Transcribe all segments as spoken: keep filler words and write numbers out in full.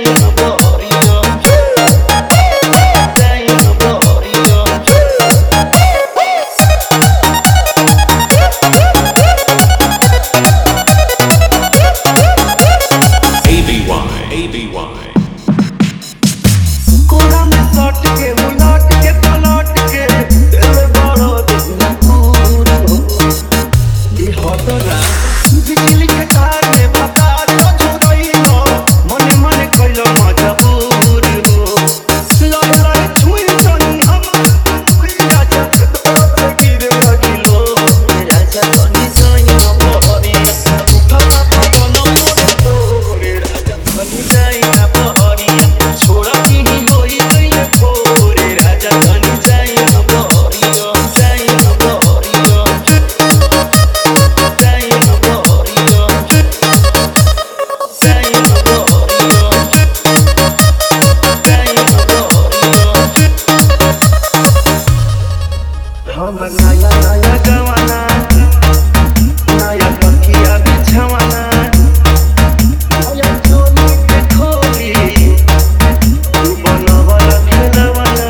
नया नया जमाना नया पखिया बिछवाना नया चोली के खोली तू बनवल खेलवाना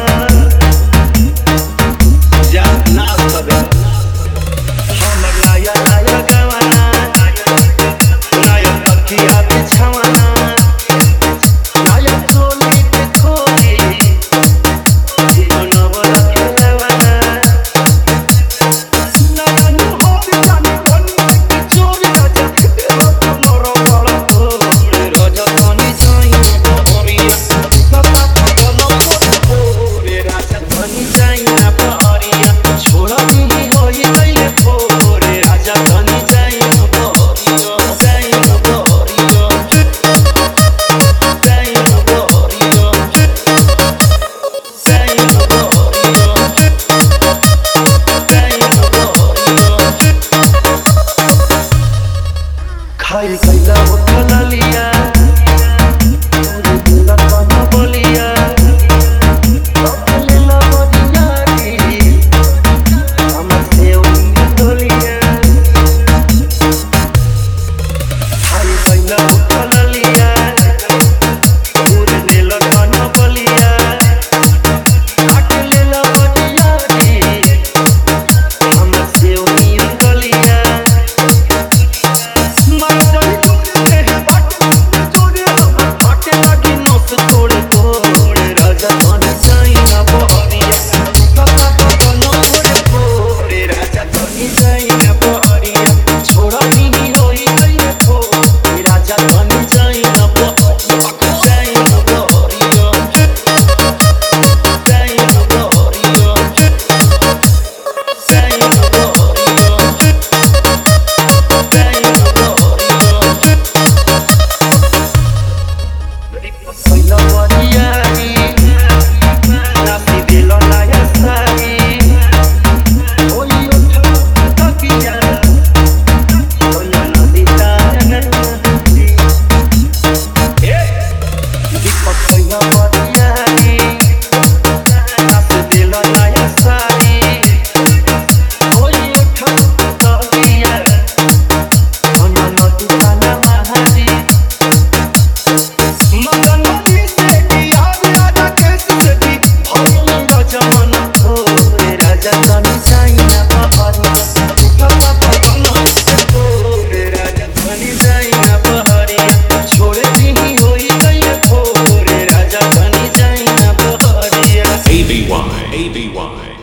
जा ना सबे हमर नया नया जमाना नया पखिया बिछवाना नया चोली के खोली तू बनवल खेलवाना खाई कैला उठल लिया तोरे दिल कन बोलिया अपने लबनिया की हमर से उंगली डोलिया खाई कैला उठल लिया तोरे दिल कन बोलिया अपने लबनिया की हमर से उंगली डोलिया A B Y